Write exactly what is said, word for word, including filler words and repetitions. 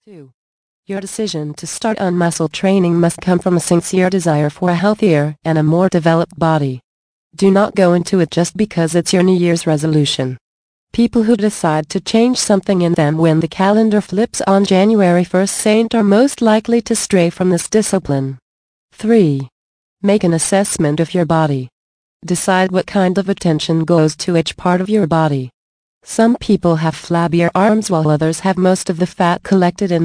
two. Your decision to start on muscle training must come from a sincere desire for a healthier and a more developed body. Do not go into it just because it's your New Year's resolution. People who decide to change something in them when the calendar flips on January first are most likely to stray from this discipline. three. Make an assessment of your body. Decide what kind of attention goes to each part of your body. Some people have flabbier arms while others have most of the fat collected in